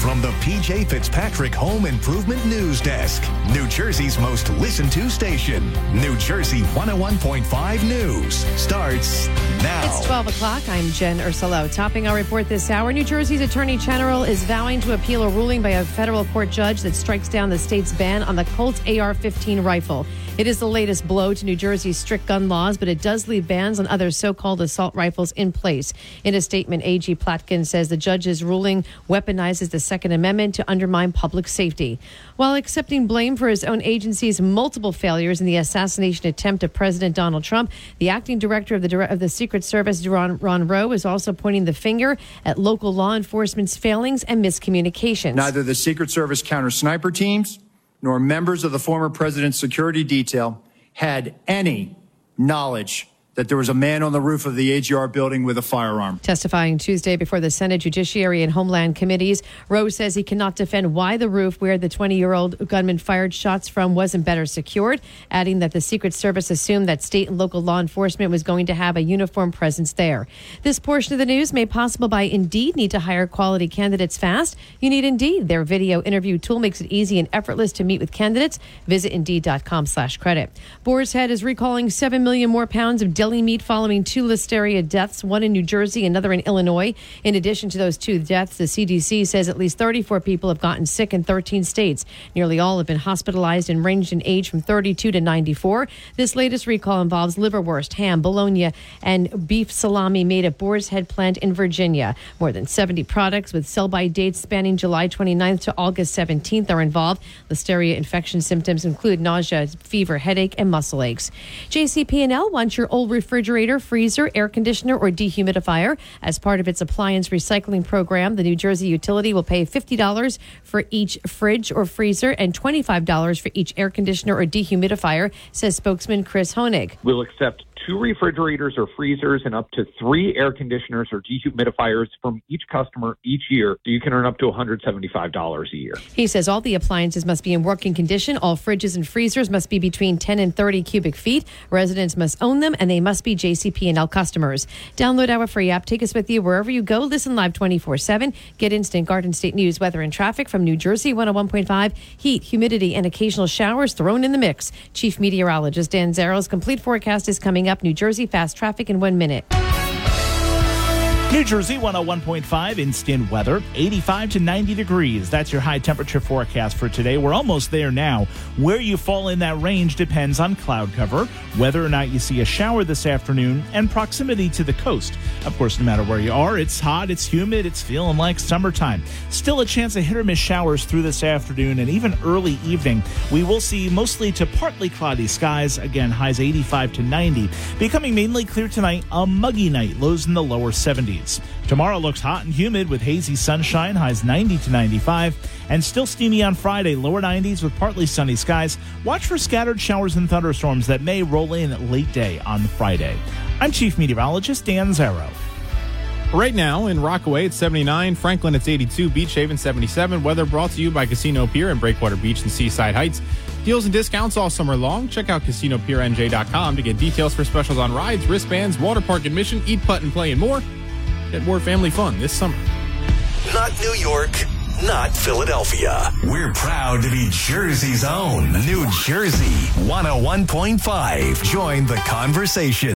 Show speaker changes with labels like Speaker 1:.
Speaker 1: from the PJ Fitzpatrick Home Improvement News Desk, New Jersey's most listened to station. New Jersey 101.5 News starts now.
Speaker 2: It's 12 o'clock. I'm Jen Ursulo. Topping our report this hour, New Jersey's Attorney General is vowing to appeal a ruling by a federal court judge that strikes down the state's ban on the Colt AR-15 rifle. It is the latest blow to New Jersey's strict gun laws, but it does leave bans on other so-called assault rifles in place. In a statement, A.G. Plotkin says the judge's ruling weaponizes the Second Amendment to undermine public safety. While accepting blame for his own agency's multiple failures in the assassination attempt of President Donald Trump, the acting director of the Secret Service, Ron Rowe, is also pointing the finger at local law enforcement's failings and miscommunications.
Speaker 3: Neither the Secret Service counter-sniper teams nor members of the former president's security detail had any knowledge that there was a man on the roof of the AGR building with a firearm.
Speaker 2: Testifying Tuesday before the Senate Judiciary and Homeland Committees, Rowe says he cannot defend why the roof where the 20-year-old gunman fired shots from wasn't better secured, adding that the Secret Service assumed that state and local law enforcement was going to have a uniform presence there. This portion of the news made possible by Indeed. Need to hire quality candidates fast? You need Indeed. Their video interview tool makes it easy and effortless to meet with candidates. Visit Indeed.com/credit. Boar's Head is recalling 7 million more pounds of deli meat following 2 listeria deaths, one in New Jersey, another in Illinois. In addition to those 2 deaths, the CDC says at least 34 people have gotten sick in 13 states. Nearly all have been hospitalized and ranged in age from 32 to 94. This latest recall involves liverwurst, ham, bologna, and beef salami made at Boar's Head plant in Virginia. More than 70 products with sell-by dates spanning July 29th to August 17th are involved. Listeria infection symptoms include nausea, fever, headache, and muscle aches. JCP&L wants your old refrigerator, freezer, air conditioner, or dehumidifier. As part of its appliance recycling program, the New Jersey utility will pay $50 for each fridge or freezer and $25 for each air conditioner or dehumidifier, says spokesman Chris Honig.
Speaker 4: We'll accept 2 refrigerators or freezers and up to 3 air conditioners or dehumidifiers from each customer each year. So you can earn up to $175 a year.
Speaker 2: He says all the appliances must be in working condition. All fridges and freezers must be between 10 and 30 cubic feet. Residents must own them, and they must be JCP&L customers. Download our free app. Take us with you wherever you go. Listen live 24/7. Get instant Garden State news, weather, and traffic from New Jersey 101.5. Heat, humidity, and occasional showers thrown in the mix. Chief Meteorologist Dan Zarrow's complete forecast is coming up. New Jersey fast traffic in 1 minute.
Speaker 5: New Jersey 101.5 instant weather, 85 to 90 degrees. That's your high temperature forecast for today. We're almost there now. Where you fall in that range depends on cloud cover, whether or not you see a shower this afternoon, and proximity to the coast. Of course, no matter where you are, it's hot, it's humid, it's feeling like summertime. Still a chance of hit or miss showers through this afternoon and even early evening. We will see mostly to partly cloudy skies. Again, highs 85 to 90. Becoming mainly clear tonight, a muggy night, lows in the lower 70s. Tomorrow looks hot and humid with hazy sunshine, highs 90 to 95, and still steamy on Friday, lower 90s with partly sunny skies. Watch for scattered showers and thunderstorms that may roll in late day on Friday. I'm Chief Meteorologist Dan Zarrow.
Speaker 6: Right now in Rockaway, it's 79. Franklin, it's 82. Beach Haven, 77. Weather brought to you by Casino Pier and Breakwater Beach and Seaside Heights. Deals and discounts all summer long. Check out CasinoPierNJ.com to get details for specials on rides, wristbands, water park admission, eat, putt, and play, and more. Get more family fun this summer.
Speaker 1: Not New York, not Philadelphia. We're proud to be Jersey's own New Jersey 101.5. Join the conversation.